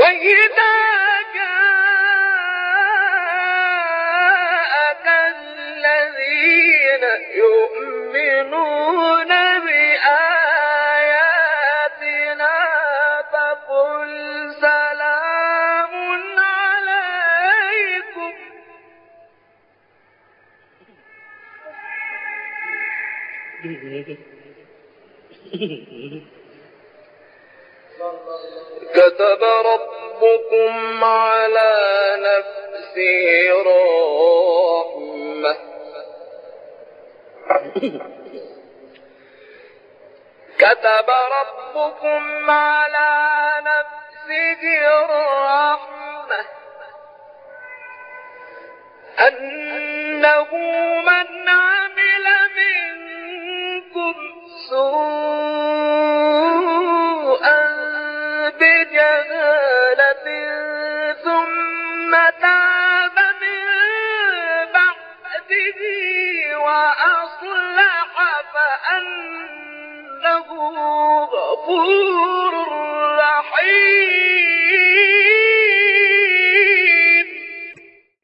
وإذا جاءك الذين يؤمنون بآياتنا فقل سلام عليكم كتب ربكم على نفسه الرحمة كتب ربكم على نفسه الرحمة أنه من عمل منكم سوءا بجهالة ثم تاب من بعده وأصلح فأنه غفور